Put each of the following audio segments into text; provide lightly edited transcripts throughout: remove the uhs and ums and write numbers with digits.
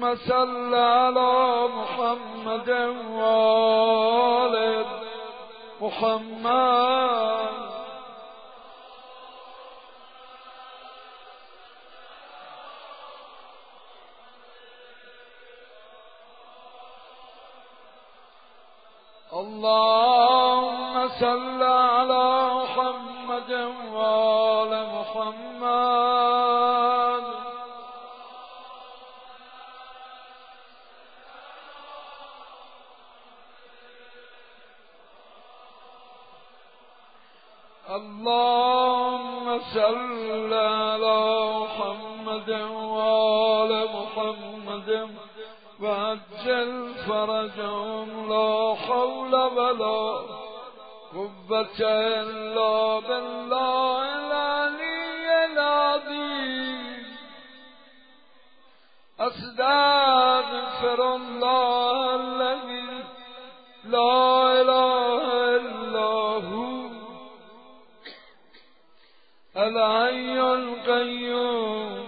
صل على محمد وآل محمد. اللهم صل على محمد وآل محمد. اللهم صل على محمد وآل محمد وعجل فرجهم. لا حول ولا قوة إلا بالله العلي العظيم. أستغفر الله الذي لا إله إلا هو الحي القيوم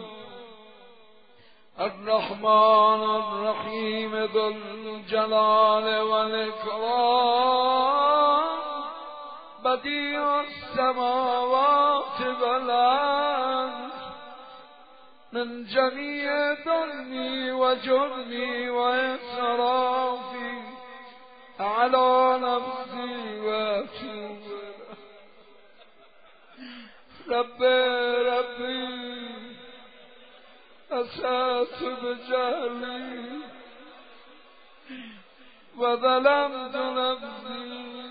الرحمن الرحيم ذو الجلال والإكرام بديع السماوات والأرض من جميع ظلمي وجرمي وإسرافي على نفسي وأتوب ربي أسأت بجهلي وظلمت نفسي.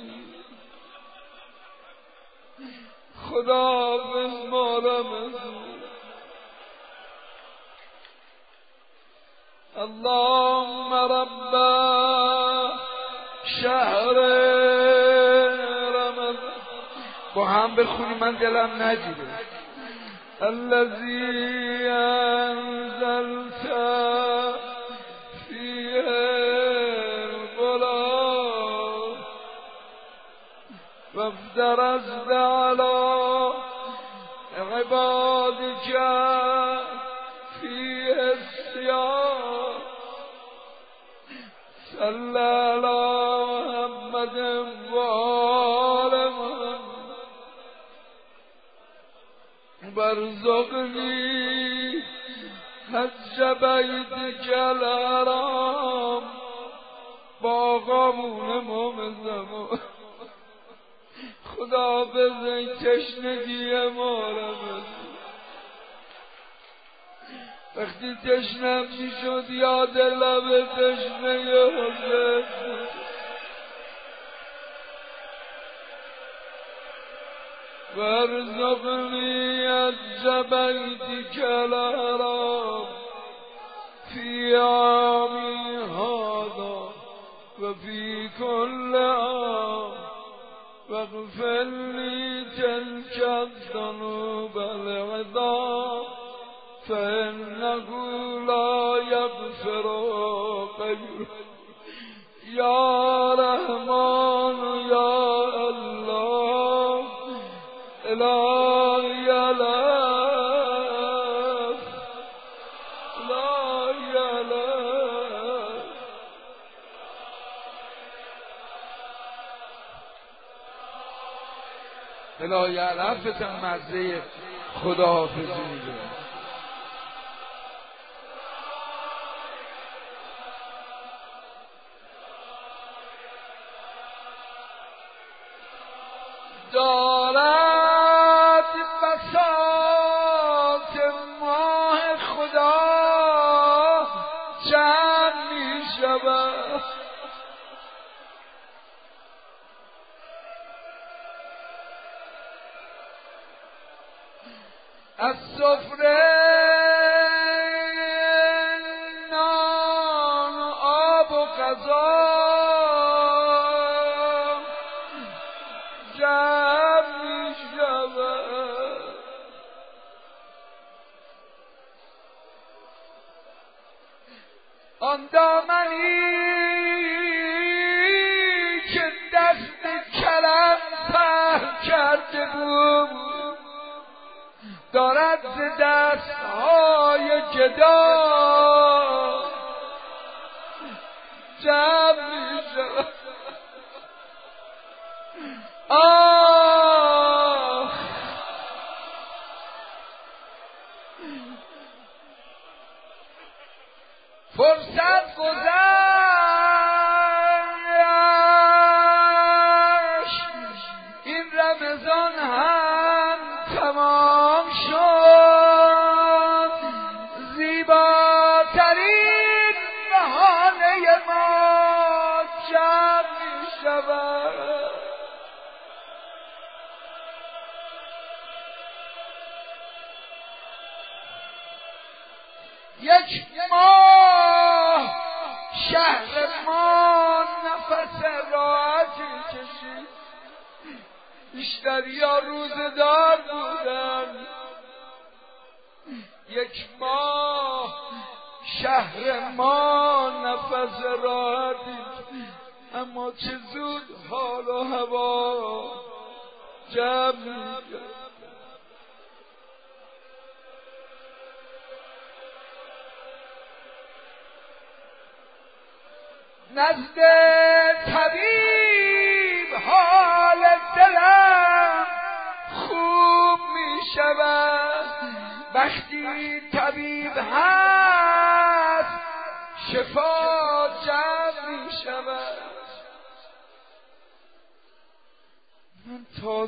خدا بزمارم. اللهم رب شهر رمضان با هم بخونی من دلم نجیده. الذي أنزلت فيه القرآن وافترضت على عبادك فيه الصيام. صلى على محمد وآل محمد وارزقني حج بيتك الحرام با قبول مومن. خدا بزن تشنگی ما را بزن. وقتی تشنم می شد یاد لب تشنه حسین. وارزقني حج بيتك الحرام في عامي هذا وفي كل عام واغفر لي تلك الذنوب العظام فإنه لا يغفر غيره. يا رحمن يا الله إلهي لا الهی حرفتم مزه خداحافظی میده. دارد بساط ماه خدا جمع می شود. از سفره نان و آب و غذا جمع می شود. آن دامنی که دست کرم پهن کرده بود دارد ز دستهای جدا جمع می شود. آه فرصت گذشت، این رمضان هم تمام شد، زیباترین بهانه ما جمع می شود. یک ماه شهر ما نفس راحتی کشید، بیشتری ها روزدار بودن. یک ماه شهر ما نفس راحتی، اما چه زود حال و هوا جمع می‌شد. نزد طبیب حال دلم خوب می شود، وقتی طبیب هست شفا جمع می شود. من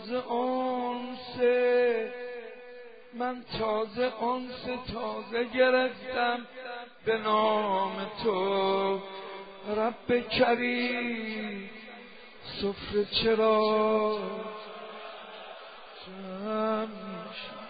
تازه انس تازه گرفتم به نام تو رب کریم. سفره چرا جمع می‌شود؟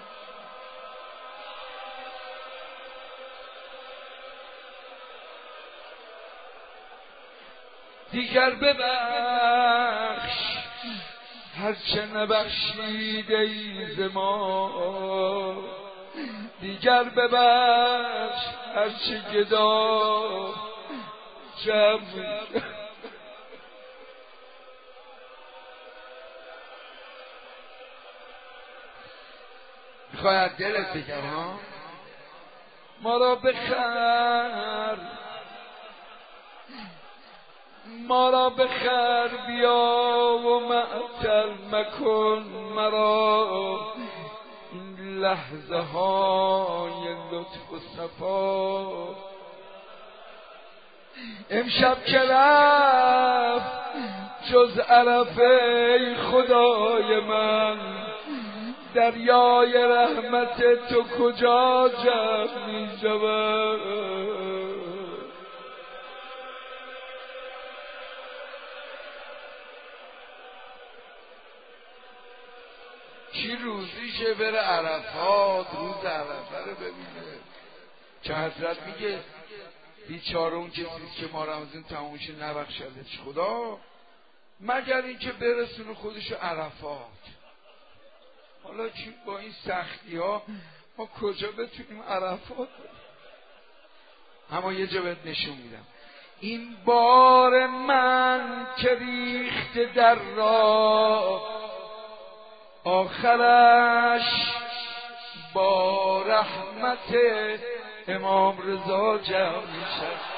دیگر ببخش هرچه نبخشیده ای ز ما، دیگر ببخش هرچه گدا جمع می‌شود. میخوای از دلت بگم ها؟ ما را بخر، ما را بخر بیا و معطل مکن مرا، این لحظه های لطف و صفا. امشب که رفت جز عرفه خدای من، دریای رحمت تو کجا جمع می شود؟ کی روزیشه بره عرفات، روز عرفه رو ببینه که حضرت میگه بیچاره اون کسی که ما رمضان تموم شه نبخشدش خدا مگر اینکه برسونه خودشو عرفات. حالا چی با این سختی ها ما کجا بتونیم عرفات بریم؟ اما یه جا بهت نشون میدم. این بار من که ریخته در راه، آخرش با رحمت امام رضا جمع میشه.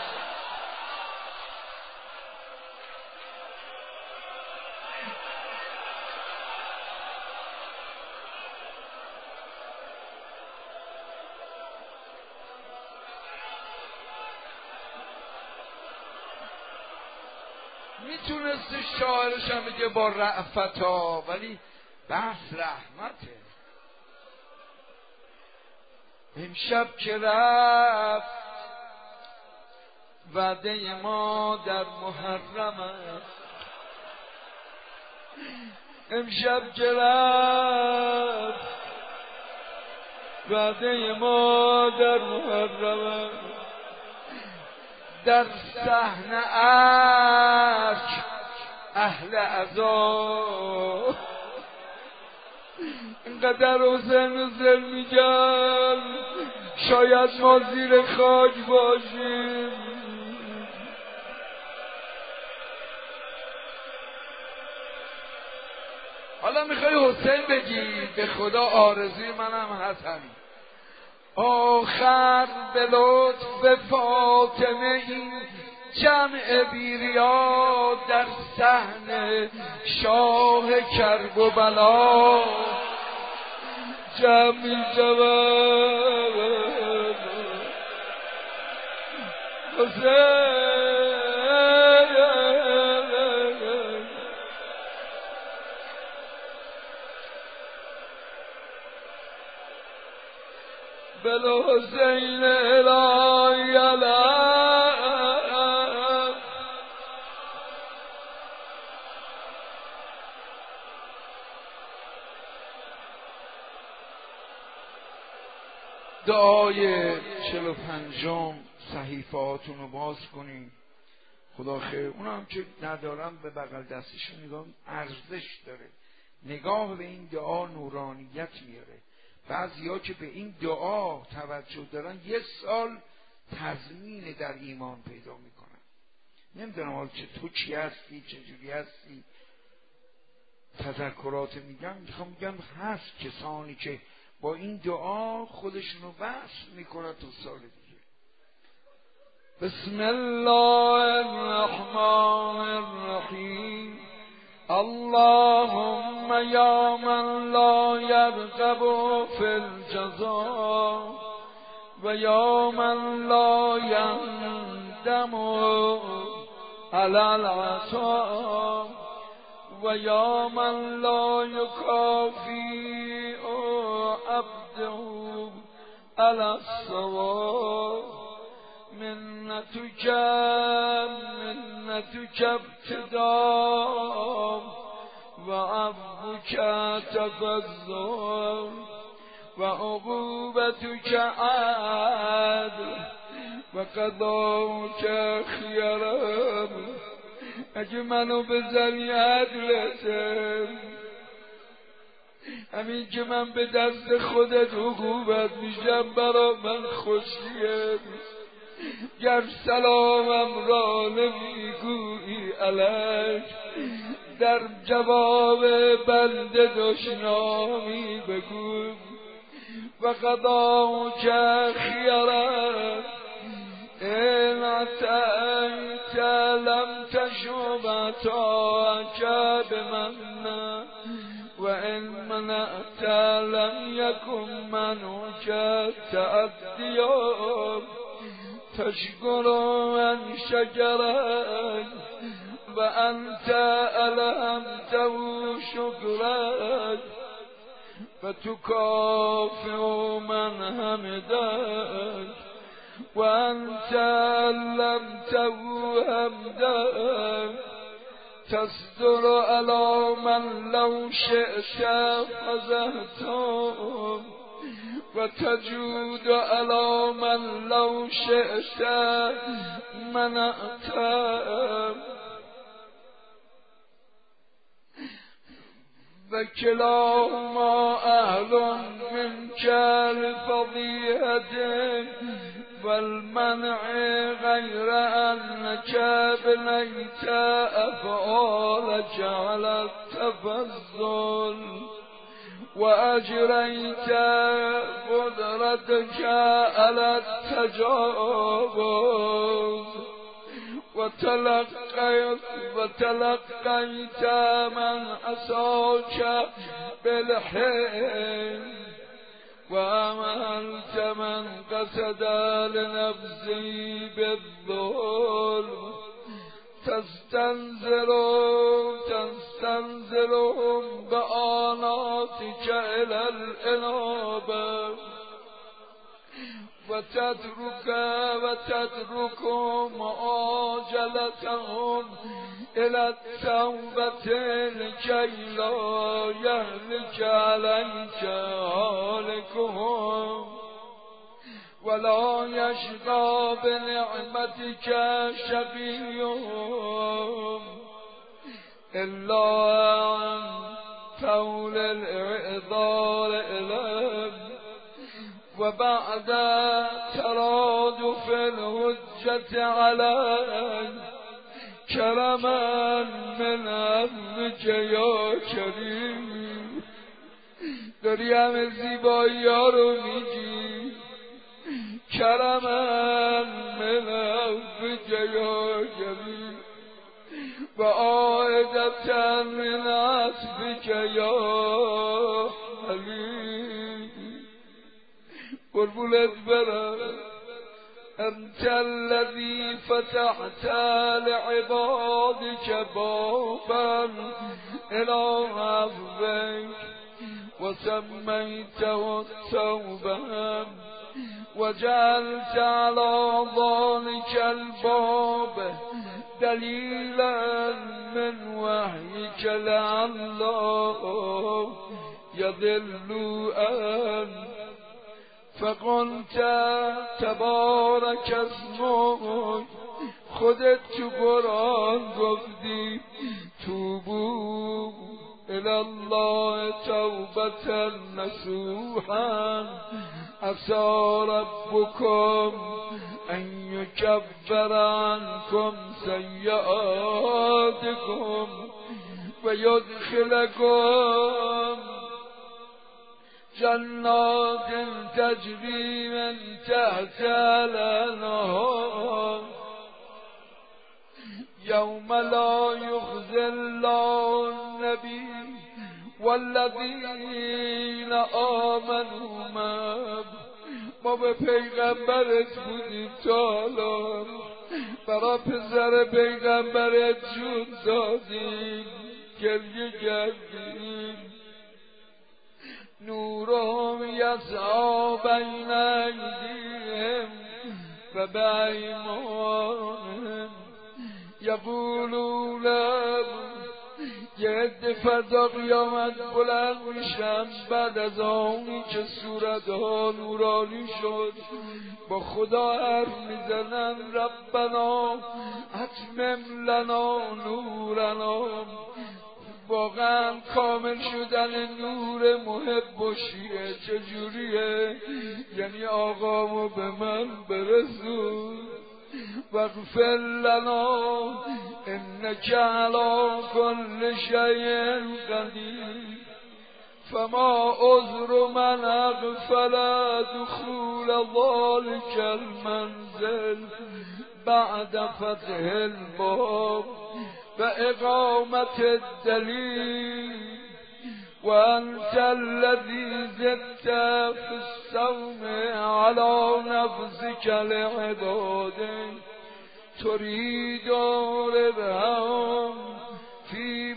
میتونسته شاعرش هم بگه با رأفتا، ولی بحث رحمته. امشب که رفت وعده ما در محرم است، امشب که رفت وعده ما در محرم است. در صحن عرش اهل عزا اینقدر حسین میگن شاید ما زیر خاک باشیم. حالا میخوای حسین بگی؟ به خدا آرزوی منم هست همین. آخر به لطف فاطمه این جمع بیریا در صحن شاه کرب و بلا جمع جواب حسین بالحسین الهی علم دعای 45 صحیفه هاتون رو باز کنین. خدا خیر. اونم که ندارم به بغل دستشون نگاه، ارزش داره. نگاه به این دعا نورانیت میاره. بعضیا که به این دعا توجه دارن 1 سال تضمین در ایمان پیدا میکنن. نمیدونم حال تو چی هستی، چجوری هستی. تذکرات میخوام بگم هست کسانی که با این دعا خودشونو وصل میکنن تو سال دیگه. بسم الله الرحمن الرحیم. اللهم یا من لا یرغب فی الجزاء و یا من لا یندم علی العطاء و یا من لا یکافی عبده علی الصواب منتک ابتداء و عفوک تفضل و عقوبتک عدل و قضاؤک خیرم. اگه منو بزنی عدلته، همین که من به دست خودت عقوبت میشم برا من خوشیه. گر سلامم را نمیگویی علیک، در جواب بنده دشنامی بگو. و قضاؤک خیرم ان اعطیت لم تشب عطاءک بمنه و ان منعت لم یکن منعک تعدیا. تشکر من شکرک و انت الهمته شکرک و تکافئ من حمدک و انت علمته حمدک. تصدر علی من لو شئت فزهته و تجود علی من لو شئت منعته. و کلاهما اهل منک الفضیحة والمنع غیر انک بنیت افعالک علی التفضل و اجریت قدرتک علی التجاوز و تلقیت من عصاک بالحلم و عملت من قصد لنفسی بالظلم. تستنزلهم بآناتك إلى الإنابة وتترك معاجلتهم إلى التوبة لكي لا يهلك عليك هالكهم ولا يشقى بنعمتك شقيهم إلا عن طول الإعذار إليهم وبعد ترادف الحجة عليه كرما من عفوك يا کریم. داری همه زیبایی ها رو میگی. کرما من عفوك یا جمیل و عائدة من عطفك یا حلیم. قربونت برم. انت الذي فتحت لعبادك بابا الى عفوك وسميته التوبة وجعلت على ذلك الباب دليلا من وحيك لعله يضل عنه. فقلت تبارک اسمک، خودت تو قرآن گفتی توبو الی الله توبة نصوحا عسى ربكم ان یکفر عنکم سیئاتکم و یدخلکم جنات تجری من تحتها الانهار یوم لا یخزی الله النبی والذین آمنوا معه. ما به پیغمبرت بودیم تا حالا، برای پسر پیغمبرت جون دادیم، گریه کردیم. نورهم یسعی بین ایدیهم و بایمانهم یقولون یه عده فردا قیامت بلند میشن بعد از آنی که صورتها نورانی شد با خدا حرف میزنن ربنا اتمم لنا نورنا. واقعا کامل شدن نور محب و شیعه چجوریه؟ یعنی آقامو به من برسون. واغفر لنا انک علی کل شیء قدیر. فما عذر من اغفل دخول ذلك المنزل بعد فتح الباب و اقامت الدلیل و انت الذی زدت فی الصوم علی نفسک لعباده ترید ربحهم فی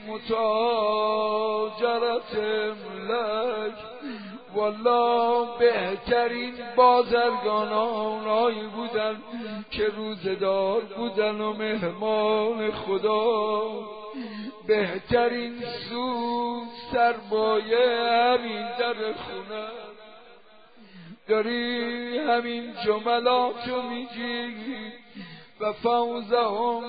متاجرت لک. والله بهترین بازرگانان هایی بودن که روزدار بودن و مهمان خدا. بهترین سود سرمایه همین در خونه. داری همین جملاتو میگی و فوزهم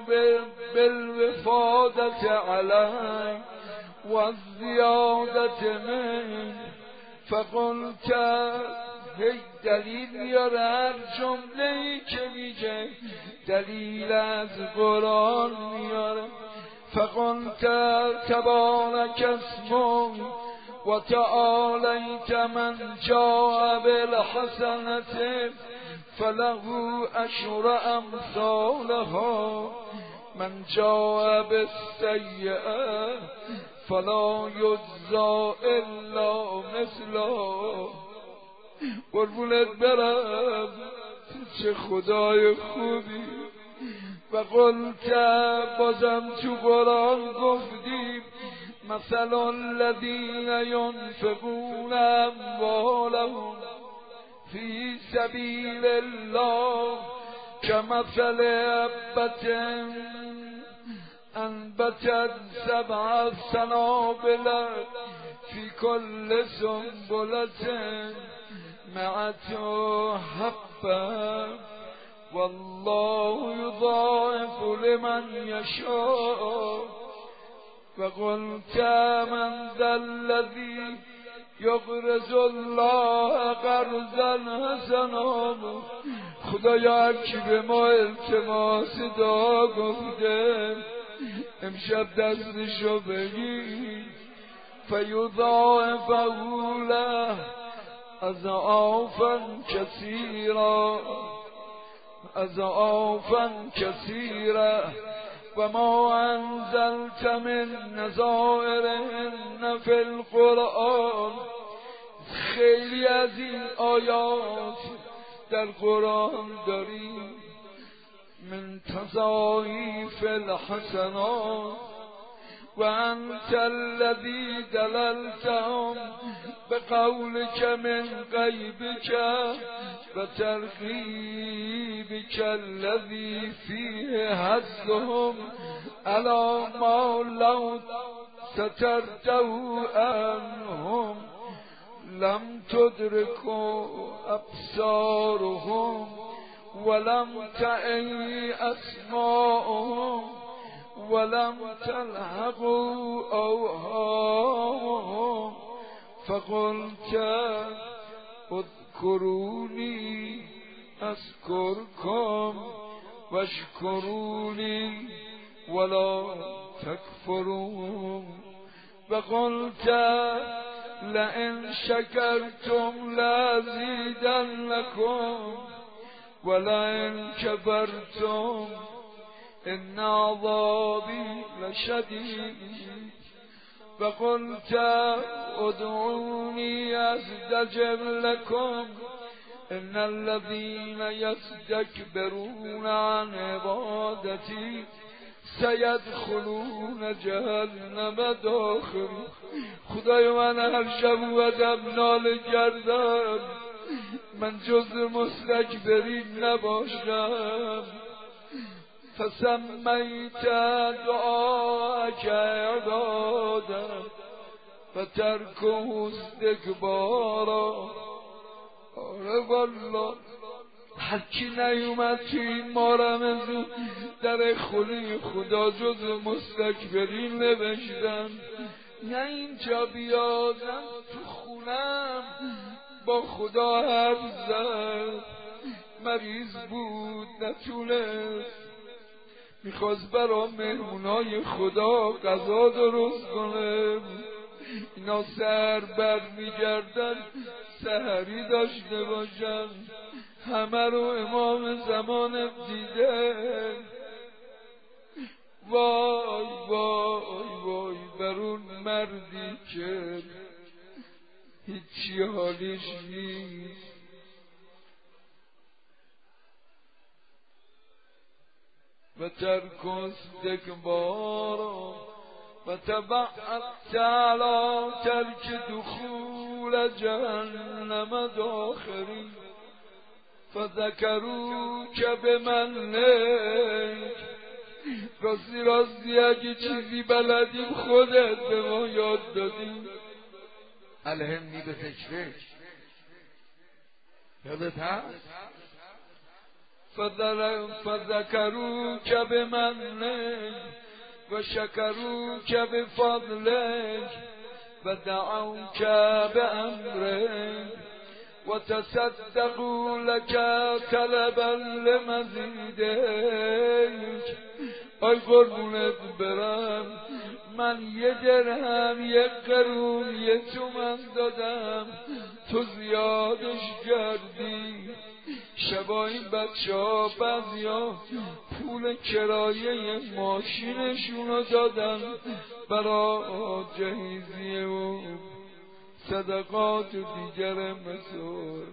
بالوفادت علی و زیادت من. فقلت هی دلیل میاره، هر جمله‌ای که میگه دلیل از قرآن میاره. فقلت تبارک اسمک و تعالیت من جاء بالحسنة فله عشر امثالها من جاء بالسیئة فلا یجزا الا مثلها. قربونت برم، چه خدای خوبی. و قلت بازم تو قرآن گفتیم مثل الذین ینفقون اموالهم فی سبیل الله کمثل حبة انبتت 7 سنابل فی کل سنبلة 100 حبة والله یضاعف لمن یشاء. و قلت من ذا الذی یقرض الله قرضا حسنا. خدایا هر کی به ما التماس دعا گفته امشب دستشو بگیر فیضاعفه له اضعافا کثیرا. اضعافا كثيرا وما انزلت من نظائرهن في القرآن. خیلی از این آیات در قرآن داریم من تضاعیف الحسنات و انت الذی دللتهم بقولك من غیبك و ترغیبك الذی فیه حظهم علی ما لو سترته عنهم لم تدركوا ابصارهم ولم تعي اسماءهم ولم تلحقوا اوهامهم فقلت اذكروني اذكركم واشكروني ولا تكفرون وقلت لئن شكرتم لازيدنكم ولئن كفرتم إن عذابي لشديد فقلت ادعوني أستجب لكم إن الذين يستكبرون عن عبادتي سيدخلون جهنم داخرین. خدای من هر شب اومدم ناله کردم من جز مستکبرین نباشم. فسمیت دعاک عبادا و ترکه استکبارا. آره والله هر کی نیومد توی این ماه رمضان در خونه خدا جز مستکبرین نوشتن. نه اینجا بیادم تو خونم با خدا حرف زد. مریض بود نتونست، میخواست برا مهمونای خدا غذا درست کنه. اینا سحر بر میگردن سحری داشته باشن. همه رو امام زمان دیده. وای وای وای بر اون مردی که هیچی حالیش نیست. و ترک استکبارا و تبعت علی ترک دخول جهنم داخرین. فذکروک بمنک. راستی اگه چیزی بلدیم خودت به ما یاد دادیم. الهمنی به ذکرک. یادت هست؟ فذکروک بمنک و شکروک بفضلک و دعوک بامرک و تصدقوا لك طلبا لمزیدک. آی قربونت برم من 1 درهم 1 قرون 1 تومن دادم تو زیادش کردی. شبا این بچه ها بعضیا پول کرایه ماشینشونو دادن برا جهیزیه و صدقات و دیگر مسائل.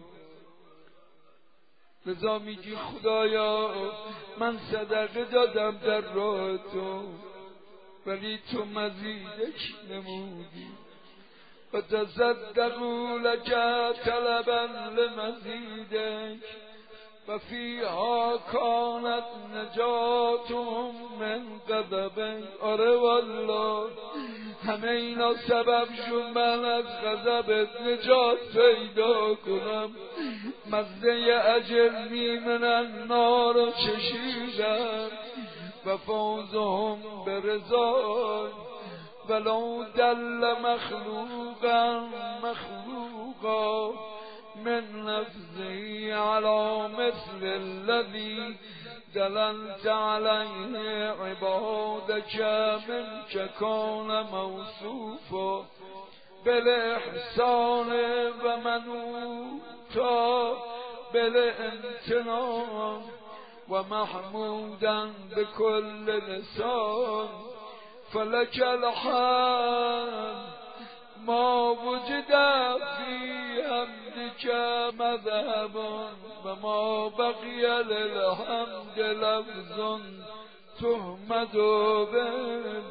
لذا میگی خدایا من صدقه دادم در راه تو ولی تو مزیدش نمودی. و تصدقوا لك طلبا لمزیدک و فیها کانت نجاتهم من غضبک. آره والله همه اینا سبب شد من از غضبت نجات پیدا کنم. مزه اجرنی من النار رو چشیدم و فوزهم برضاک. ولو دل مخلوقا من نفسه على مثل الذي دللت عليه عبادك منك كان موصوفا بالاحسان و منوطا بالامتنان و محمودا بكل لسان فلك الحمد ما وجد في حمدك مذهب وما بقي للحمد لفظ تحمد به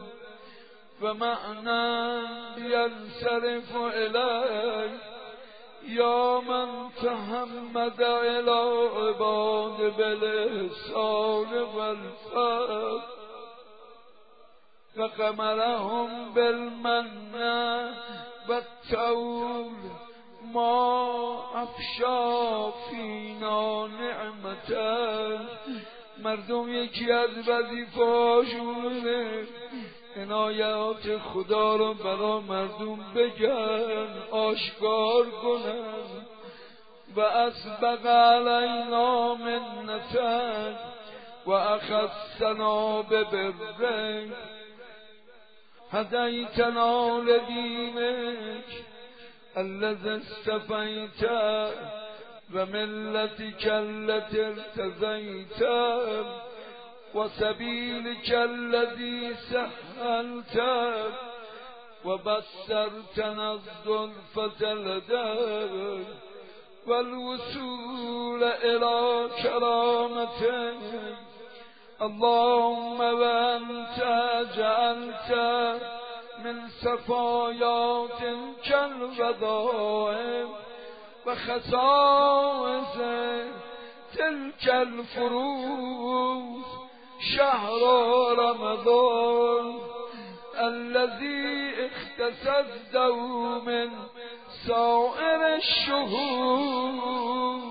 ومعنى ينصرف إليك يا من تحمد إلى عباد بالإحسان والفضل فقمرهم بالمنة والتول ما افشا فینا نعمته. مردم یکی از وظیفه‌هاشونه عنایات خدا رو برای مردم بگن، آشکار کنن. و اسبق علینا منتک و اخصنا ببرک هدیتنا لدینک الذی اصطفیت و ملتک التي ارتضیت و سبیلک الذی سهلت و بصرتنا الزلفة لدیک والوصول الى کرامتک. اللهم وانت جعلت من صفایات كالوظائف وخصائص تلك الفروض شهر رمضان الذي اختصصته من سائر الشهور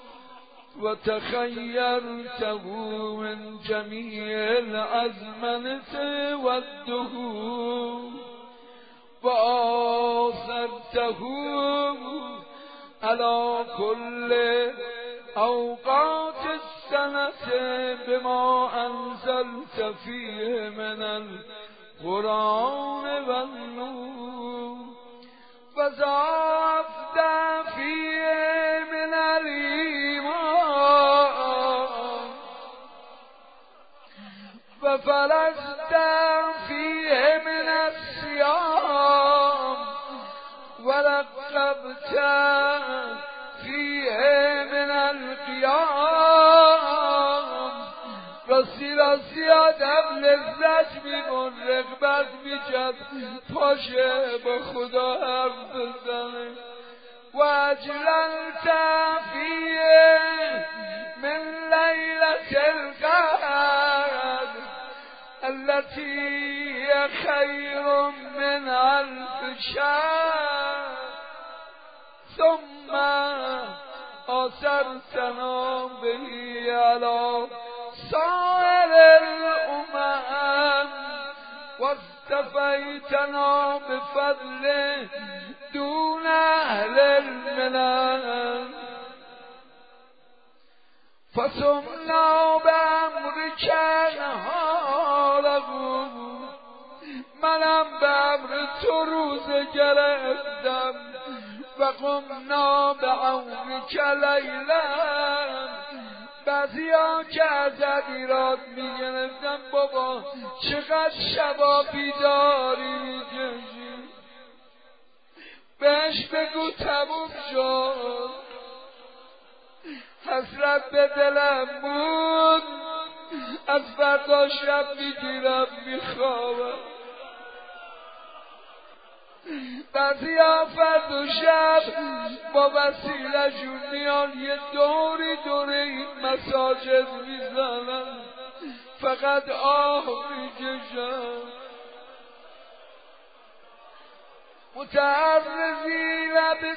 وتخيرته من جميع الأزمنة والدهور وآثرته على كل أوقات السنة بما أنزلت فيه من القرآن والنور وزادت فيه من الإيمان وفرجت فيه من الصيام ورقبت فيه من القيام راستی آدم لذت میبون، رغبت میجد پاشه با خدا حرف بزنه. و اجللت فیه من لیلة القدر التي هي خیر من 1000 شهر ثم آثرتنا به علی سائر الأمم واصطفیتنا بفضل دون اهل الملل فصمنا بأمرک نهاره. منم به امر تو روزه گرفتم و قمنا بعونک لیلا. بعضی ها که از ایراد می گرفتن بابا چقدر شبا بیداری می کشی، بهش بگو تموم شد. حسرت به دلم بود، از فردا شب میگیرم میخوابم. بعضی ها فردا شب با وسیله جون میان یه دوری دوره این مساجد میزنن، فقط آه میکشن. متعرضین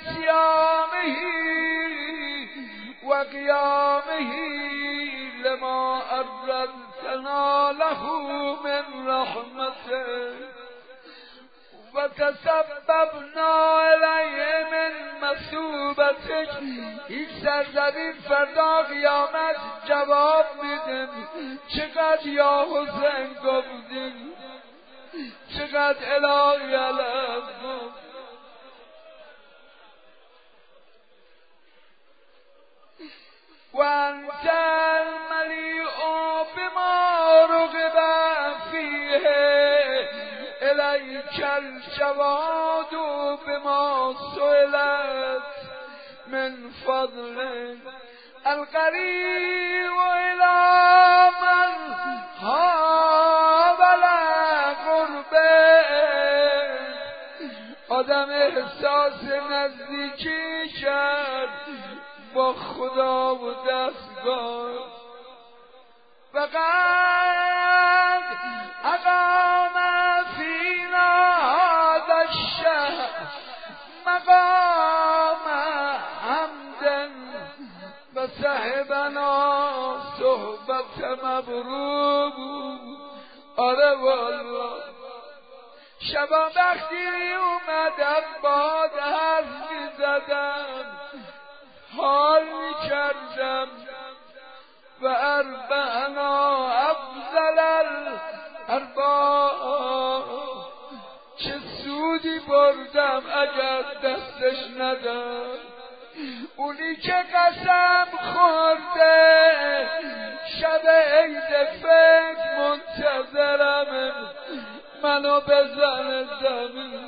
بصیامه و قیامه لما أردتنا له من رحمته و تسببنا الیه من مثوبتک. این سرزمین فردا قیامت جواب میدن چقدر یا حسین گفتیم، چقدر الهی علم گفت. و انت الملیء بما رغب فیه الیک الجواد بما سئلت من فضل القریب الی من حاول قربه. آدم احساس نزدیکی کرد با خدا و دستگاه. فقط اقام فینا هذا الشهر مقام حمد و صحبنا صحبت مبروب. آره والله شبا وقتی اومدم باد حرف میزدم حال میکردم و اربعنا افضل الارباع. چه سودی بردم اگر دستش ندم. اونی که قسم خورده شب عید فکر منتظرم منو بزن زمین.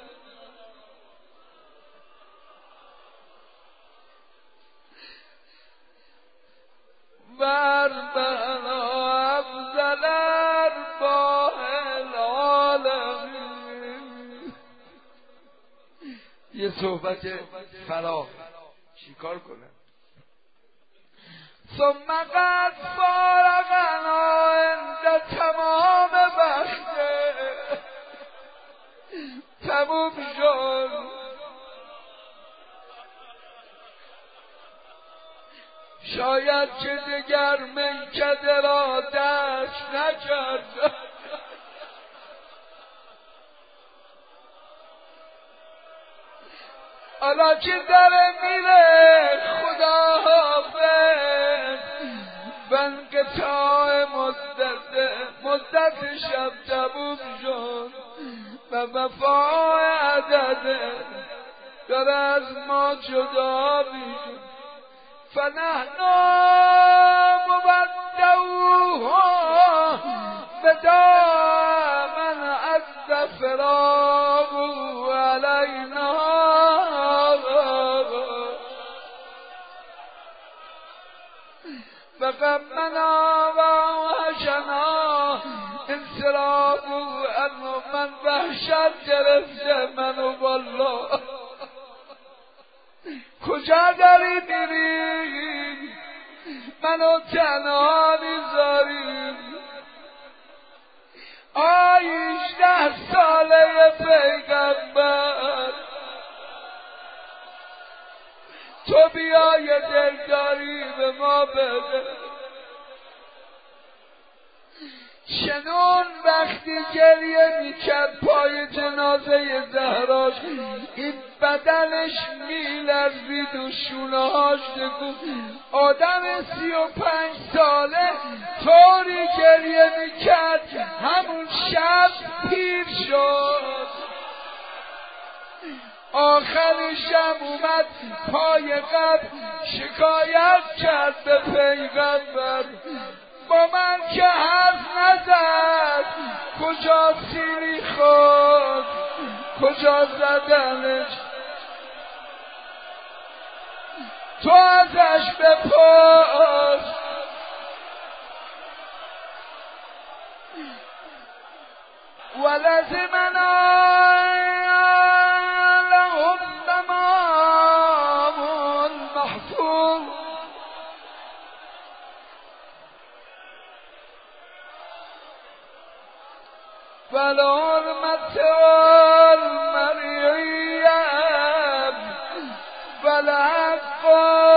وربنا افضل ارباح العالمین. یه صحبت فراغ چیکار کنم؟ ثم قد فارقنا عند تمام وقته. تموم شد. شاید که دگر میکده را دست نکرد. حالا که داره میره خدا حافظ. بانقطاع مدت شب تموم شد و وفای عدده داره از ما جدا میشه. فنحن مبدعوه بدا من عز فراغ علینا. فقمنا و وحشنا انصراف انو. من وحشت گرفته منو والله. کجا داری میری؟ منو تنها میذاری؟ 18 ساله پیغمبر تو بیا یه دلداری به ما بده. شنون وقتی گریه میکرد پای جنازه زهراش این بدنش میلرزید و شونه هاش گفت آدم 35 ساله طوری گریه میکرد همون شب پیر شد. آخرشم اومد پای قبر شکایت کرد به پیغمبر با من که حرف نزد. کجا سیلی خود کجا زدنش؟ تو ازش بپرس. ولزمنا لهم تمام محفوظ. فالحرمة المريم فالحق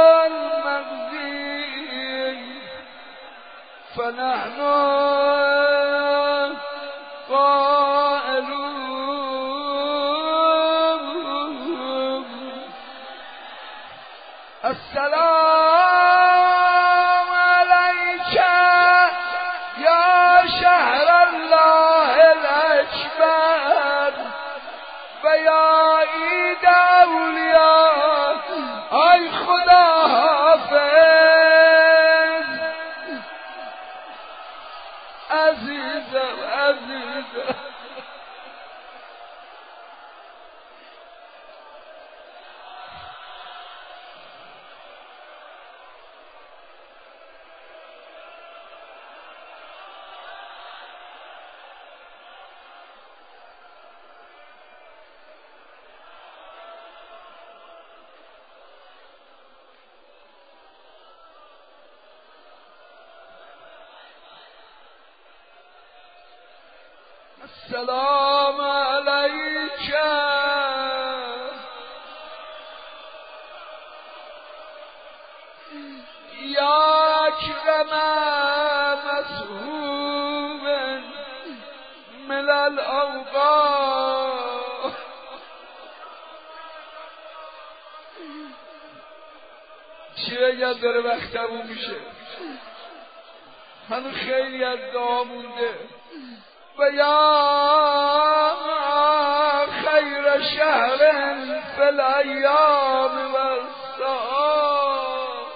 المغزي. فنحن قائلون السلام عليك يا شهر الله الأكبر و یا عید اولیاء. ای خدا حافظ عزیزم عزیزم. السلام علیک یا اکرم مسحوب من الاوقات. چی بگم داره وقت تموم میشه، هنوز خیلی از دعا مونده. و یا خیر شهر فی الایام و الساعات.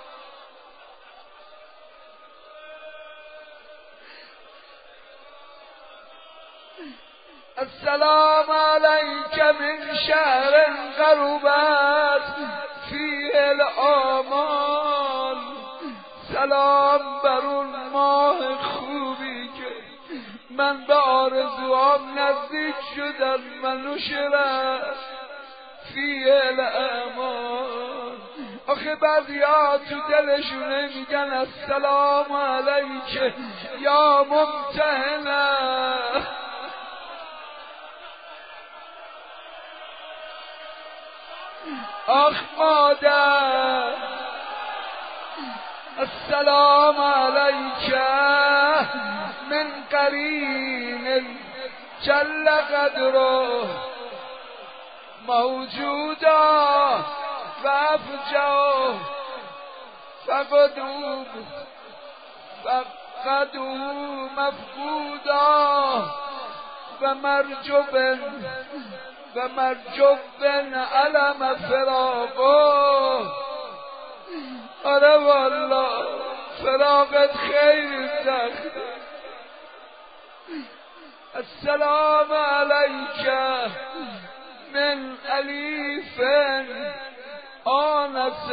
السلام علیک من شهر غربت فیه الآمال. سلام بر اون ماه خوبی که من به آرزوام نزدیک شدم. من نشرت فیه الامال. آخه بعضی‌ها تو دلشونه میگن السلام علیک یا ممتحنه. آخ مادر السلام علیک من قرین جل قدره موجودا و افجا فقدو مفقودا و مرجوبن علم فراقو. آره والله فراقت خیلی سخته. السلام علیک من الیف آنس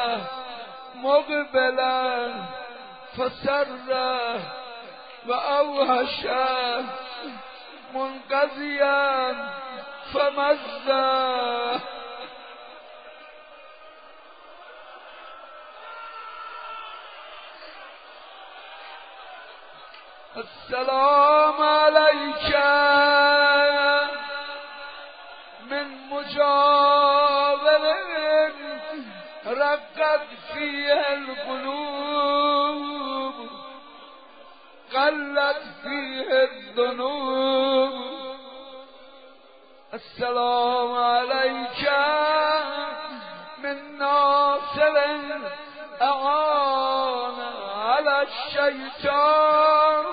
مقبلا فسر و اوحش منقضیا فمزه. السلام علیک من مجاور رقت فیه القلوب قلت فیه الذنوب. السلام علیک من ناصر اعان علی الشیطان.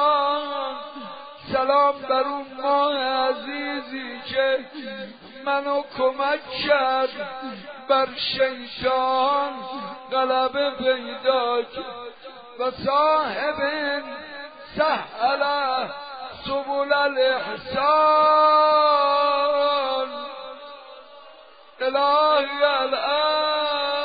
سلام بر اون ماه عزیزی که منو کمک کرد بر شیطان غلبه پیدا کرد. و صاحب سهل سبل الاحسان. الهی الان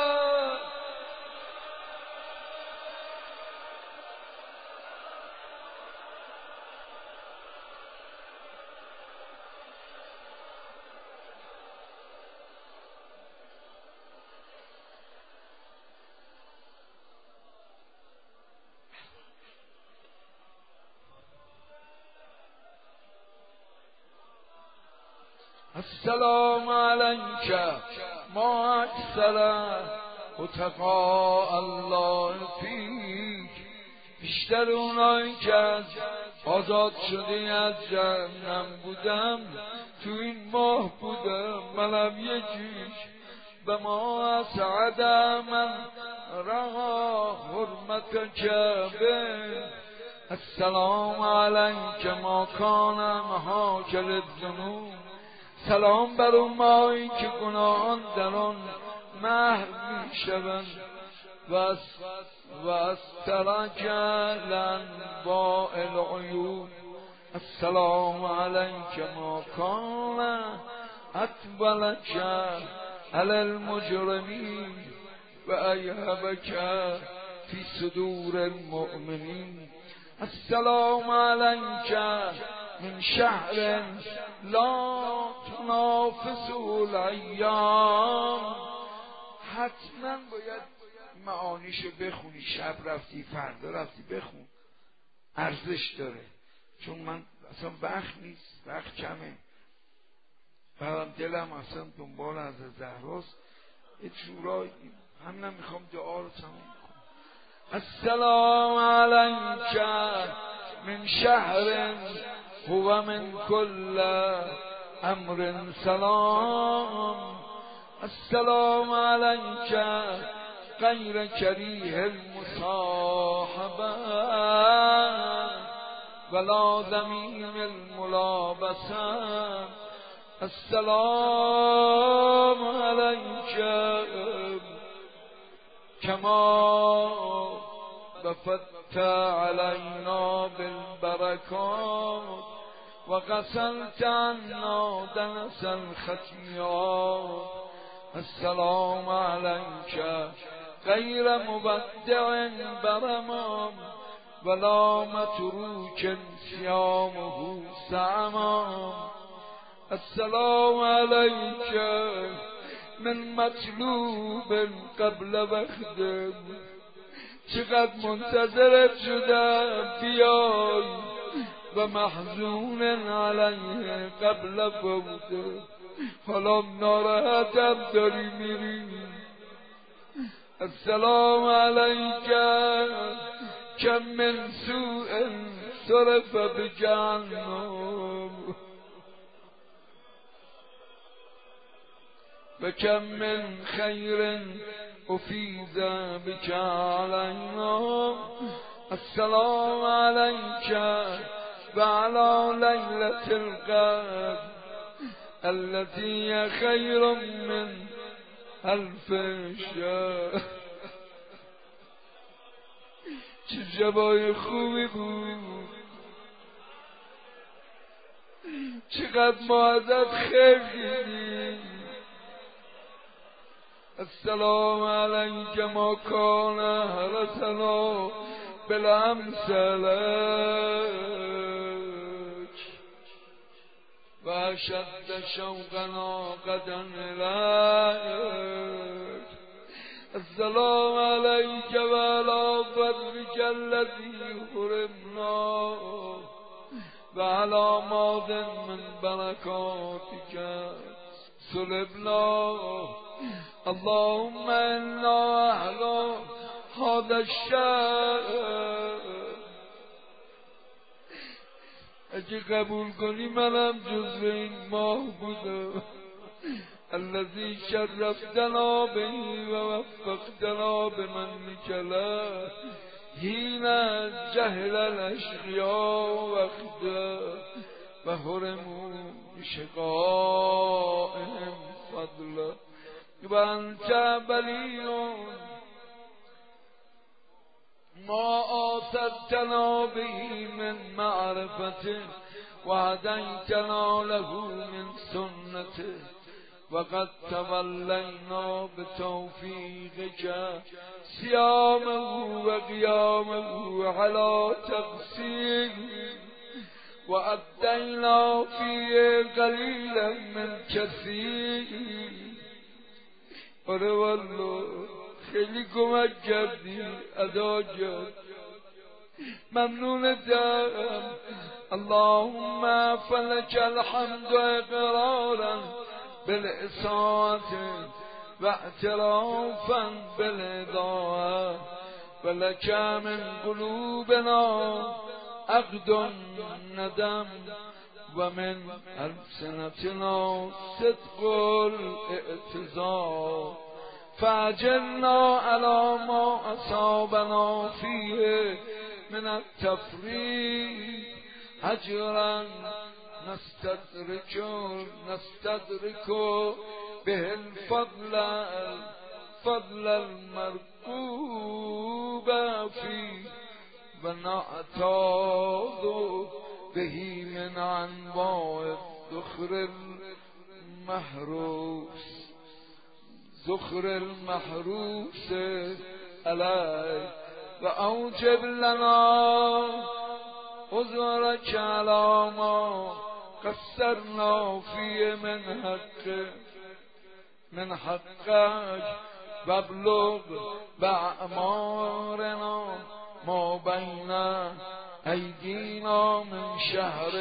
السلام علیک ما اکثر اتقاء الله فیک. بیشتر اونایی که از آزاد شده از جهنم بودم تو این ماه بودم. منم یکیش. به ما اسعد من رها حرمت کعبه. السلام علیک ما کان محاکل الذنوب. سلام بر اون ماهی که گناهان در آن محو می شوند واسترك لانواع العيون. السلام عليك ما كان أتبلك على المجرمين وأيهبك في صدور المؤمنين. السلام عليك من شهر لا تنافسه الأيام. حتما باید معانیشو بخونی، شب رفتی فردا رفتی بخون، ارزش داره. چون من اصلا وقت نیست، وقت کمه، برام دلم اصلا دنبال از زهراست، یه جورایی هم نمیخوام دعا رو تمام کنم. السلام علیک من شهر هو من كل امر سلام. السلام علیک غیر کریه المصاحبه ولا ذمیم الملابسه. السلام علیک كما بفدت علينا بالبركات وغسلت عنا دنس الخطيئات. السلام عليك غير مبدع برما ولا متروك صيامه سعما. السلام عليك من مطلوب قبل وقت، چقدر منتظرت شدم بیای، و محزون علیه قبل فوت، حالا ناراحتم داری میری. السلام علیک کم من سوء صرف بجهنم و کم من خیر افیض بک علینا. السلام علیک و علی لیلة القدر التي خیر من الف شهر. چه شبای خوبی بود، چقدر ما ازت خیر دیدیم. السلام علیک ما کان حرسنا بالامثلک و اشد شوقنا غدا الیک. السلام علیک و علی فضلک الذی حرمنا و علی ماض من برکاتک سلبنا. اللهم انا اهل هذا الشهر. اگه قبول کنی منم جزو این ماه بودم. الذي شرفتنا به و وفقتنا بمنك له حين جهل الاشقياء وقتا و حرموا بشقائهم فضلا و انت بلی ما آتتنا به من معرفته و هدیتنا له من سنته وقد تولینا بتوفیقک صیامه و قیامه علی تقصیر و ادینا فیه قلیلا من کثیر. آره والله خیلی کمک کردی، ادا کرد، ممنونتم. اللهم فلک الحمد اقرارا بالإساءة واعترافا بالإضاعة ولك من قلوبنا عقد الندم ومن ألسنتنا صدق الاعتذار فأجرنا على ما أصابنا فيه من التفريط أجرا نستدرك به الفضل المرقوم مرغوب فی و نعتاد بهی من انواع ذخر المحروس علی و اوجب لنا عذرک علی ما قصرنا فی من حقک وابلغ باعمارنا ما بین ایدینا من شهر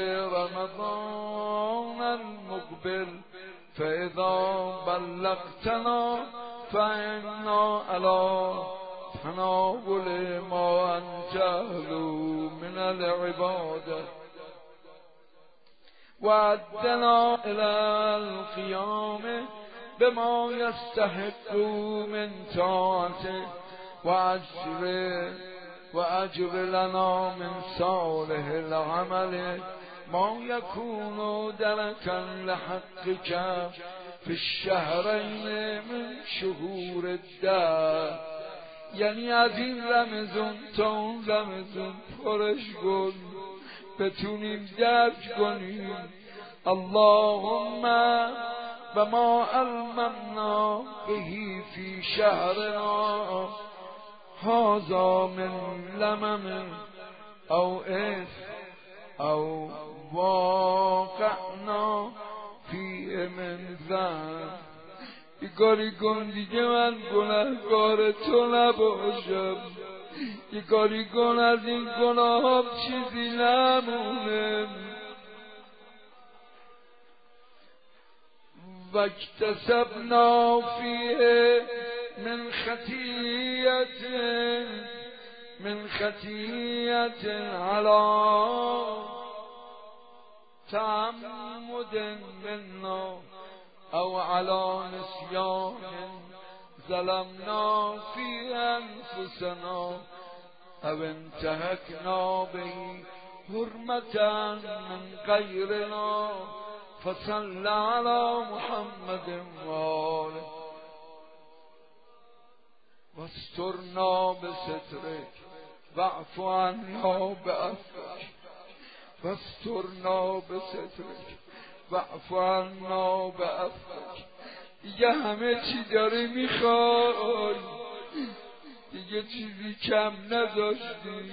رمضان المقبل فاذا بلغتنا فإنا على تناول ما انجهل من العبادة وعدنا إلى القيام بما يستحق من طاعته وأجر لنا من صالح العمل ما يكون دركا لحقك في الشهرين من شهور الدهر. یعنی از این رمضان تا اون رمضان پرش کن بتونیم درک کنیم. اللهم و ما علمنا بهی فی شهرنا هذا من لمم او اثم او واقعنا فی من ذنب. یه کاری کن دیگه من گناهکار تو نباشم، یه کاری کن از این گناهام چیزی نمونه. و اکتسبنا فیه من خطیت علی تعمد منا او علی نسیان ظلمنا فی انفسنا او انتهکنا به حرمتا من غیرنا فصل علی محمد و آله واسترنا بسترک واعف عنا بعفوک واسترنا بسترک واعف عنا بعفوک. دیگه همه چی داری میخوای، دیگه چیزی کم نذاشتی.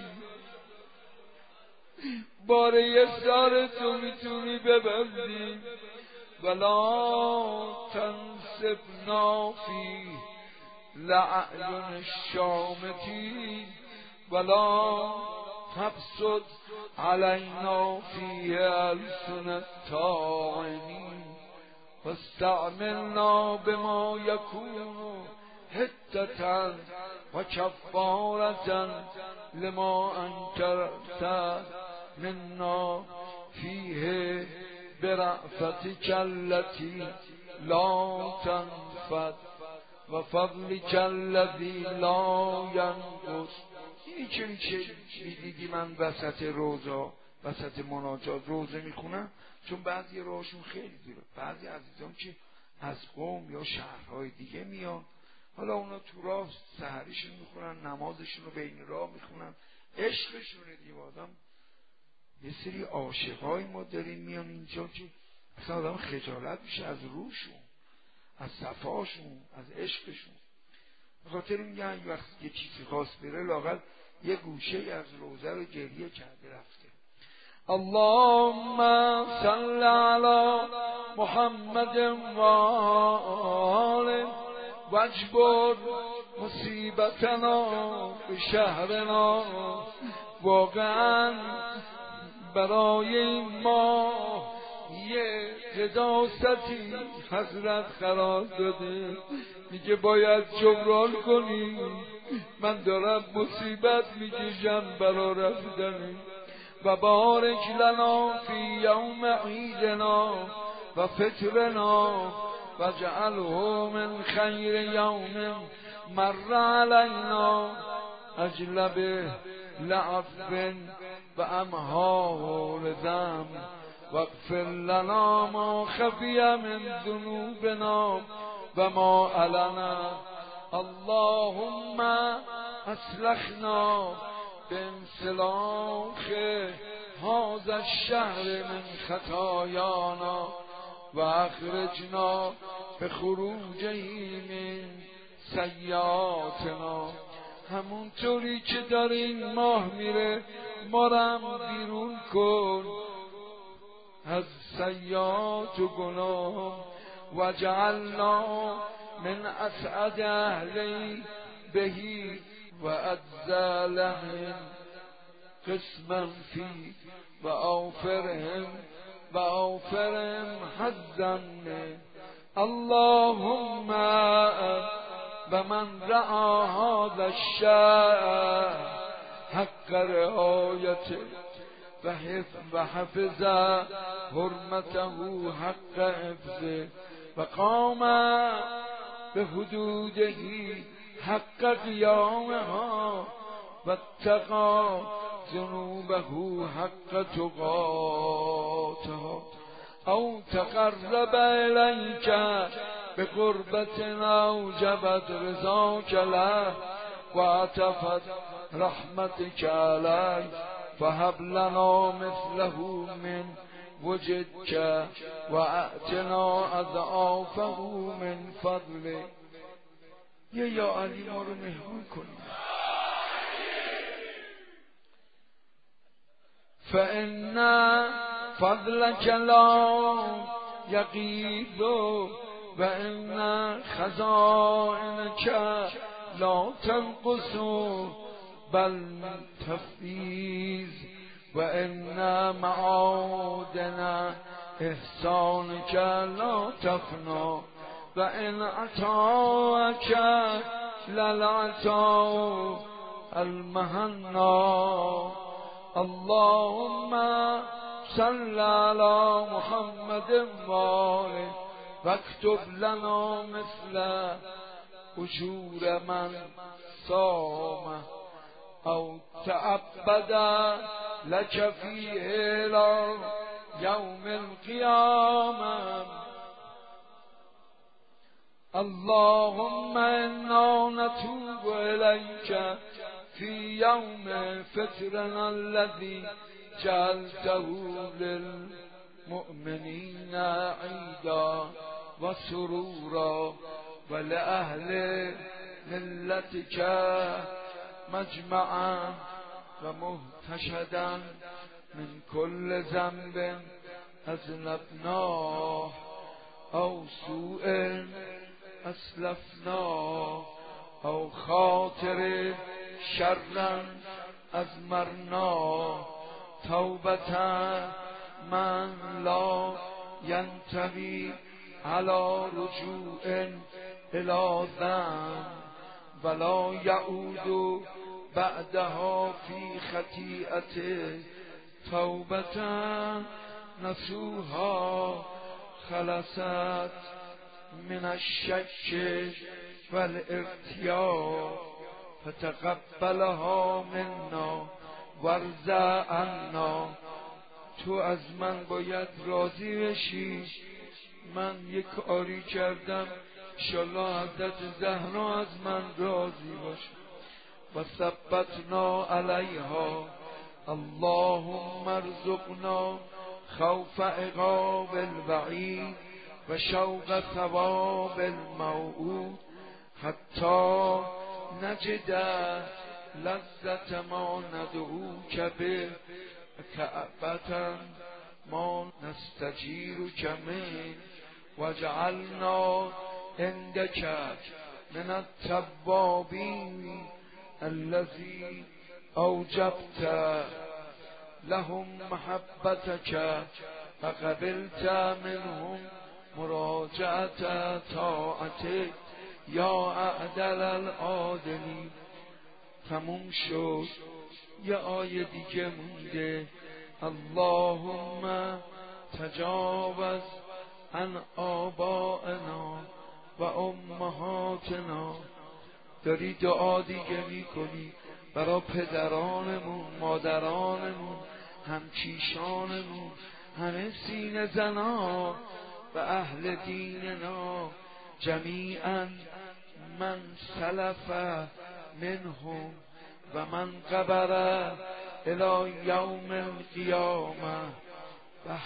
باره یه سال تو میتونی ببندی. ولا تنسبنا فی لعین الشامتین ولا تبسط علینا فی السن الطاعنین واستعملنا بما یکون حدتا و کفارتا لما انکرت منا فیه برأفتک التي لا تنفد و فضلک الذی لا ینقص. این چه میدیدی من وسط روزا، وسط مناجات روزه میخونم، چون بعضی راهشون خیلی دوره. بعضی عزیزان که از قوم یا شهرهای دیگه میان، حالا اونا تو راه سحریشون میخونن، نمازشون رو بین راه میخونن، عشقشونه دیگه. آدم یه سری عاشقای ما داریم میان اینجا که اصلا آدم خجالت میشه از روشون، از صفاشون، از عشقشون. بخاطر میگن وقتی یه چیزی خواست بره لااقل یه گوشه از روزه رو گریه کرده رفته. اللهم صل علی محمد و آله واجبر مصیبتنا به شهرنا. واقعا برای این ما یه قداستی حضرت قرار داده، میگه باید جبران کنی. من دارم مصیبت میکشم برا رفتنی. و بارک لنا فی یوم عیدنا و فطرنا و جعله من خیر یوم مر علینا اجلب لعفو و امها لذنب واغفر لنا ما خفی من ذنوبنا و ما علنا. اللهم اصلحنا بانسلاخ هذا الشهر من خطایانا و اخرجنا بخروجه من سیئاتنا. همونطوری که داره این ماه میره ما رو هم بیرون کن از سیئات و گناه و جعلنا من اسعد اهلی بهی و ادزالهم قسما فی و اوفرهم حظا منه. اللهم و من رعا هذا الشهر حق رعایته و حفظ حرمته حق حفظه و قام به حدوده حق قیامها و اتقى ذنوبه حق تقاتها او تقرب الیک بقربت اوجبت رضاک له و عطفت رحمتک علیه فهب لنا مثله من وجدک و اعطنا اضعافه من فضلک. یا علی ما رو مهمون کنیم. فإن فضلك لا يغيب وإن خزائنك لا تنقص بل تفيض وإن معادن إحسانك لا تفنى وإن عطاك للعطاء المهنا. اللهم صل على محمد وآله واكتب لنا مثل أجور من صام أو تعبد لك فيه إلى يوم القيامة. اللهم إنا نتوب إليك في يوم فطرنا الذي جعلته للمؤمنين عيدا وسرورا ولأهل ملتك مجمعا ومهتشدا من كل ذنب أذنبناه أو سوء أسلفناه أو خاطر شرا أزمرناه توبة من لا ينتهي على رجوع إلى ذنب ولا يعود بعدها في خطيئته توبة نصوحا خلصت من الشك والارتياب فتقبلها منا وارضا عنا. تو از من باید راضی بشی. من یک کاری کردم انشالله حضرت زهرا از من راضی باشه. و ثبتنا علیها. اللهم ارزقنا خوف عقاب الوعید و شوق ثواب الموعود حتی نجد لذت ما ندعوک به کعبة ما نستجیرک من وجعلنا عندك من التوابین الذی اوجبت لهم محبتك فقبلت منهم مراجعت طاعتك یا اعدل العادلین. تموم شد. یه آیه دیگه مونده. اللهم تجاوز عن آبائنا و امهاتنا. داری دعا دیگه میکنی برای پدرانمون، مادرانمون، همکیشانمون، همه سینه زنا و اهل دیننا جمیعا من سلف منهم و من قبر الى یوم القیامه. به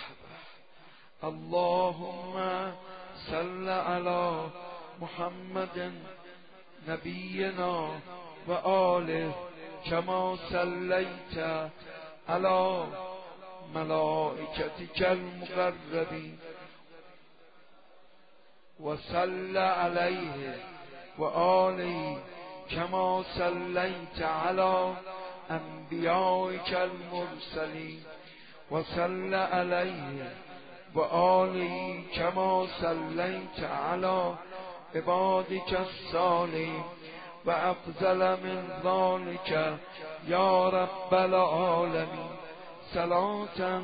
اللهم صل علی محمد نبینا و آله کما صلیت علی ملائکتک المقربین و صل علیه و آله کما صلیت علی انبیائک المرسلین و صل علیه و آله کما صلیت علی عبادک الصالحین و افضل من ذلک یا رب العالمین. صلاة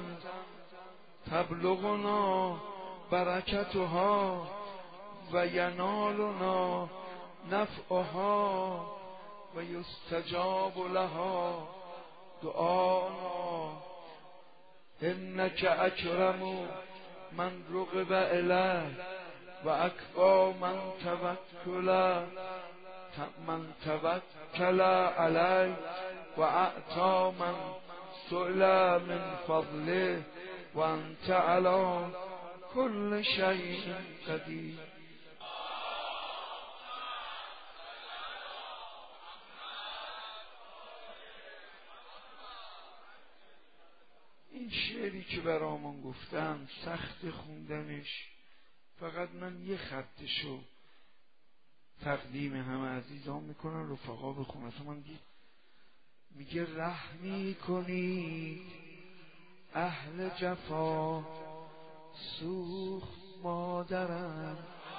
تبلغنا برکتها و ینالنا نفعها و یستجاب لها دعانا انک اکرم من رغب الیه و اکفا من توکل علیه و اعطا من سئل من فضله و انت علی کل شیء قدیر. این شعری که برامون گفتن سخت خوندنش، فقط من یه خطشو تقدیم همه عزیزان میکنن، رفقا بخونن. من میگه رحمی کنید اهل جفا سوخت مادرم،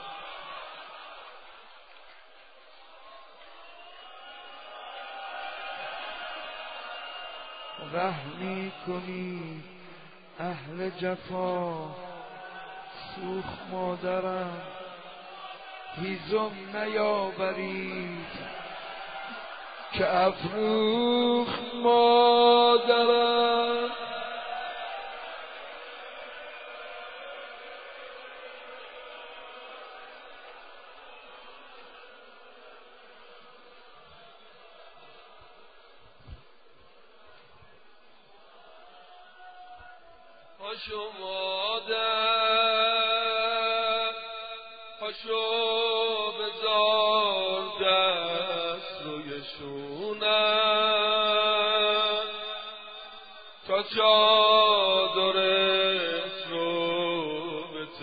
رحمی کنید اهل جفا سوخت مادرم، هیزم نیاورید که افروخت مادرم. پاشو مادر پاشو بذار دست روی شونم تا چادرت رو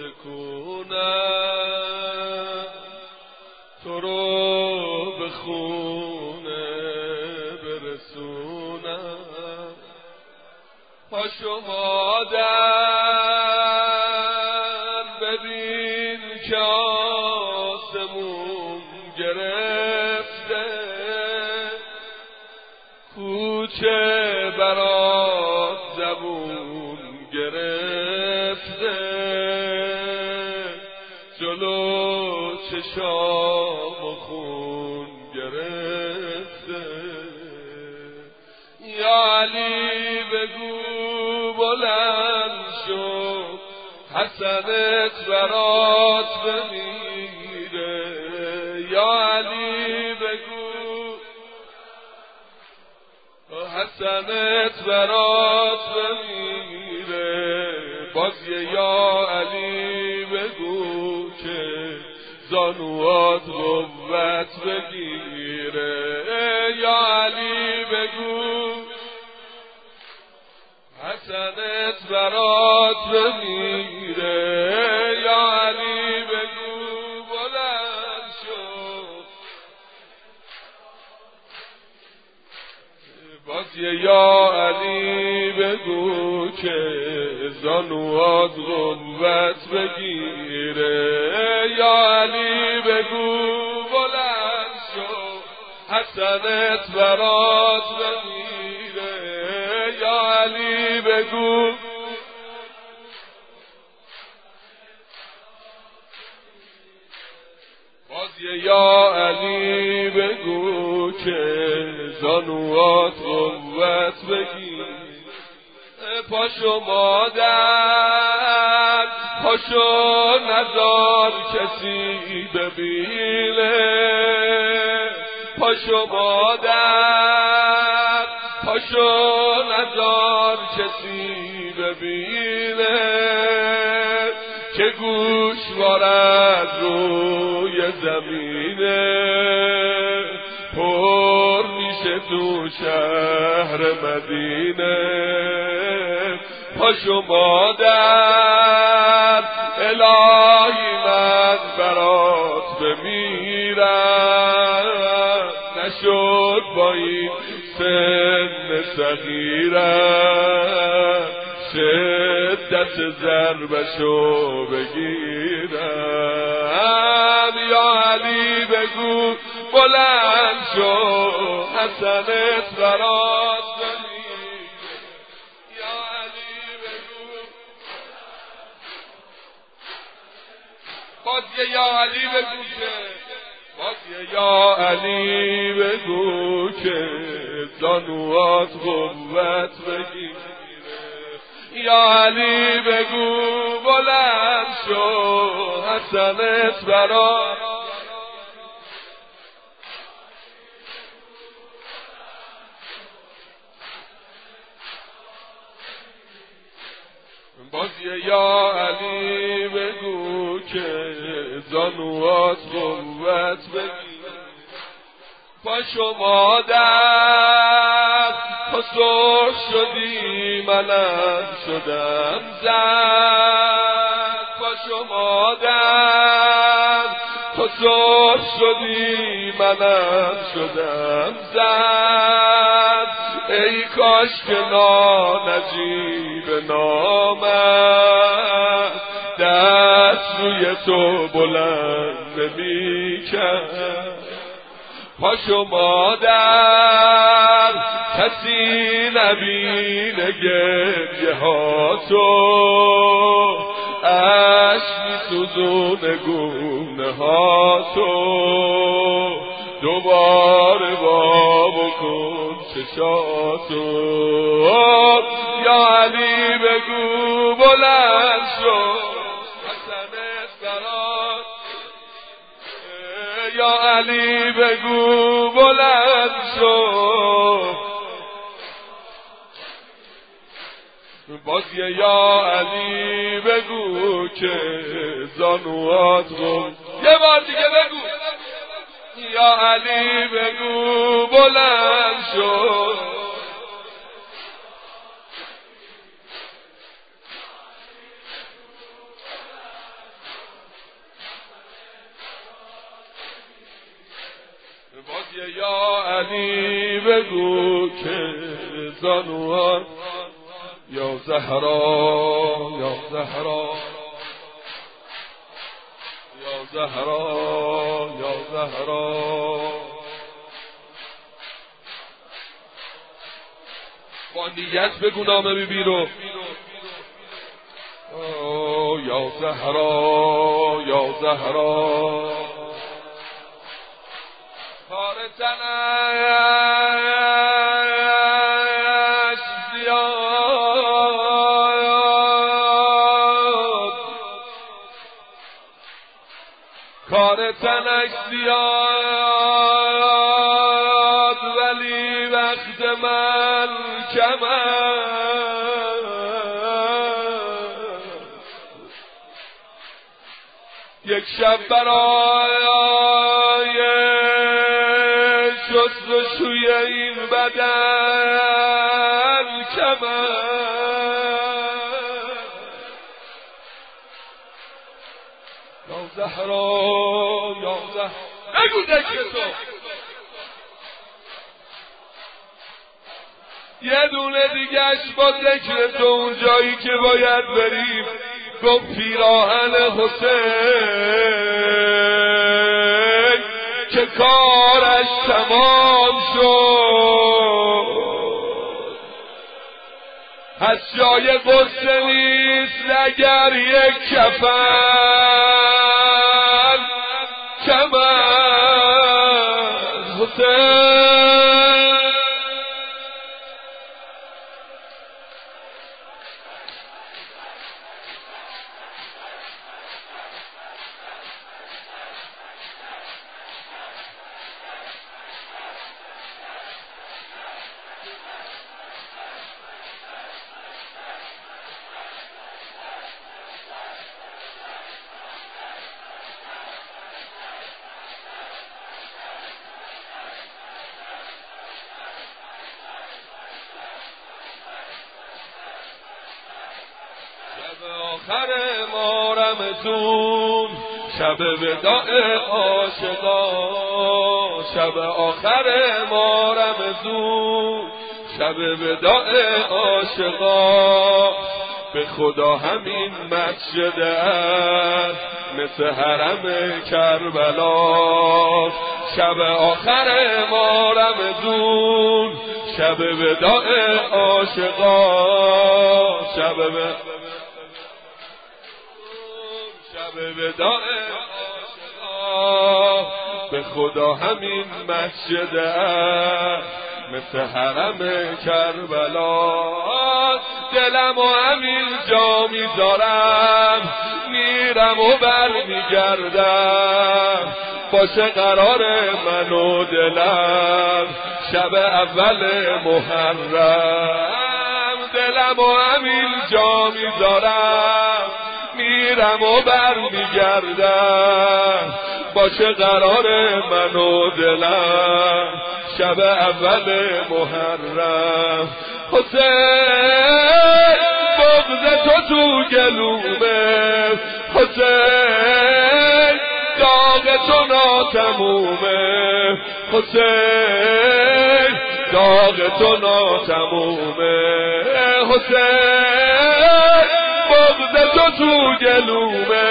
بتکونم، تو رو به خونه برسونم. پاشو مادر ببین که آسمون گرفته، کوچه برات زبون گرفته، جلو چشام و خون گرفته. یا علی بگو بلند شو حسنت برات بمیره، یا علی بگو حسنت برات بمیره. باز یا علی بگو که زانوات قوت بگیره، یا علی بگو حسنت برات بمیره، یا علی بگو بلند شو. باز یا علی بگو که زانوات قوت بگیره، یا علی بگو بلند شو حسنت برات بمیره، یا علی بگو باز یا علی بگو که زانوات قوت بگیر. پاشو مادر پاشو نزار کسی ببینه، پاشو مادر پاشو نزار کسی ببینه، که گوشوارت روی زمینه پر میشه تو شهر مدینه. پاشو مادر الهی من برات بمیرم، نشد با این سن صغیرم شدت ضربشو بگیرم. یا علی بگو بلند شو حسنت برات بمیرم، یا علی بگو بازی یا علی بگو که بازی یا علی بگو که زانوات قوت بگیره، یا علی بگو بلند شو حسنت برات بازی، یا علی بگو که زانوات قوت بگیره. پاشو مادر تو سرخ شدی منم شدم زرد، پاشو مادر تو سرخ شدی منم شدم زرد. ای کاش که نجیب نامد دست روی تو بلند نمی کرد. پاشو مادر کسی نبینه گریه ها تو، عشق می‌سوزونه گونه ها تو، دوباره وا بکن چشاتو. یا علی بگو بلند شو حسنت برات، یا علی بگو بلند شو بازی، یا علی بگو که زانوات رو یه بار دیگه بگو، یا علی بگو بلند شو. بازی، یا علی بگو که زانوات، یا زهرا یا زهرا یا زهرا یا زهرا، با نیت بگو نام بیبی رو. یا زهرا یا زهرا کار تنش زیاد، کار تنش زیاد ولی وقت من کم است. یک شب برای شستشوی این بدن کم است. یا زهرا یا زهرا نگو ذکر تو، یه دونه دیگهش با ذکر تو اون جایی که باید بریم. گفت پیراهن حسین که کارش تمام شد، از جای قصه نیست اگر یک کفن کم از حسین. آخر ما رمضون شب وداع عاشقا، شب آخر ما رمضون شب وداع عاشقا. به خدا همین مسجد است مثل حرم کربلا. شب آخر ما رمضون شب وداع عاشقا، شب وداع عاشقا. به خدا همین مسجد است مثل حرم کربلا. دلم و همین جا میذارم، میرم و بر میگردم. باشه قرار من و دلم شب اول محرم. دلم و همین جا میذارم، میرم و بر میگردم. باشه قرار من و دلم شب اول محرم. حسین بغض تو گلومه، حسین داغ تو ناتمومه، حسین داغ تو ناتمومه. حسین بغض تو گلومه،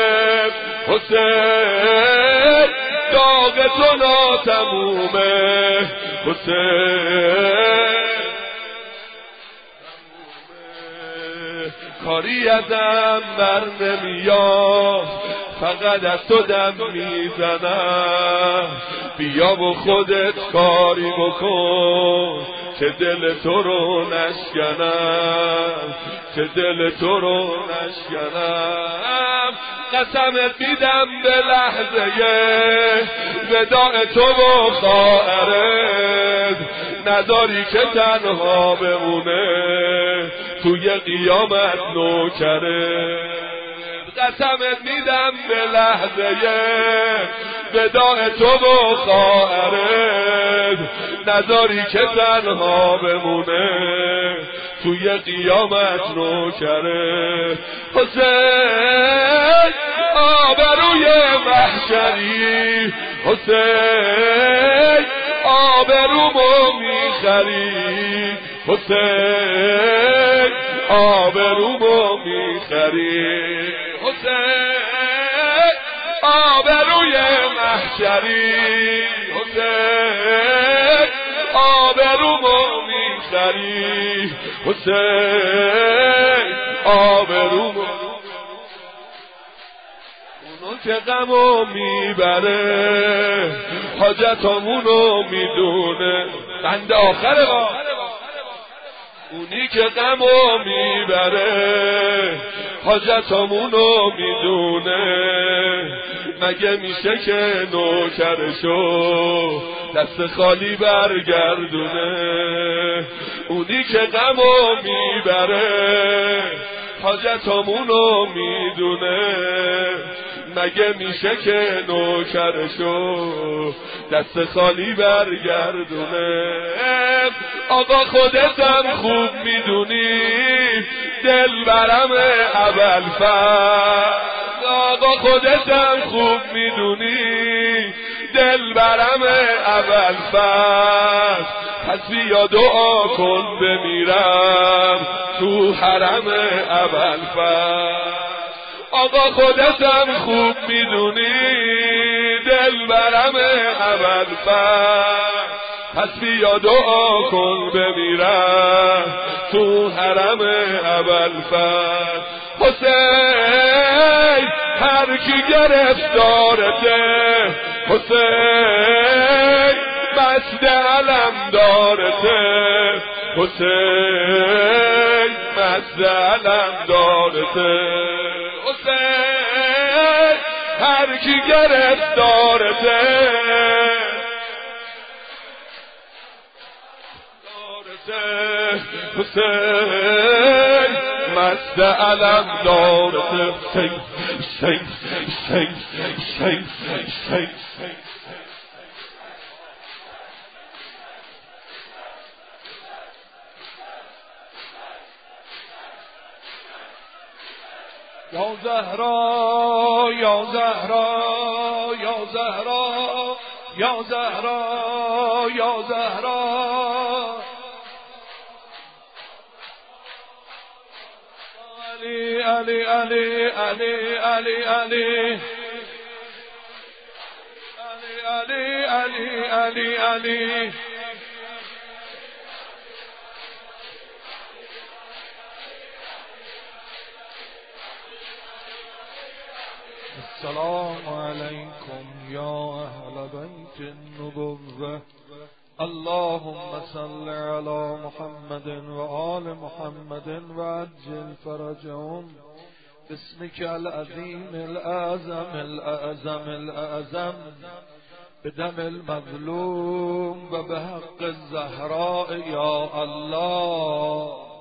حسین داغ تو ناتمومه، حسین کاری ازم بر نمیاد، فقط از تو دم میزنم. بیا و خودت کاری بکن که دل تو رو نشکنم، که دل تو رو نشکنم. قسمت میدم به لحظه وداع تو و خواهرت، نداری که تنها بمونه توی قیامت نوکرت. قسمت میدم به لحظه وداع تو و خواهرت، نداری که تنها بمونه توی قیامت نوکرت. حسین آبروی محشری، حسین آبرومو میخری، حسین آبرومو میخری. حسین آبروی محشری، حسین آبرومو میخری، حسین آبرومو. اونو که غمو میبره حاجتامونو میدونه. بند آخره با اونی که غمو میبره حاجتامونو میدونه. مگه میشه که نوکرشو دست خالی برگردونه؟ اونی که غمو میبره حاجتامونو میدونه. مگه میشه که نوکرشو دست خالی برگردونه؟ آقا خودتم خوب میدونی دل برم ابوالفضل. آقا خودتم خوب میدونی دل برم ابوالفضل. پس بیا دعا کن بمیرم تو حرم ابوالفضل. آقا خودتم خوب میدونی دل برم ابوالفضل. پس بیا دعا کن بمیرم تو حرم ابوالفضل. حسین هر کی گرفتارته، حسین مست علم دارته، حسین مست علم دارته. حسین هر کی گرفتارته، حسین مست علم دارته. حسین حسین حسین حسین حسین. یا زهرا یا زهرا یا زهرا یا زهرا یا زهرا علی علی علی علی علی علی علی علی علی علی السلام علیکم یا اهل بیت النبوة اللهم صل على محمد و آل محمد و عجل فرجهم باسمك العظیم الاعظم الاعظم الاعظم بدم المظلوم و بحق الزهراء یا الله.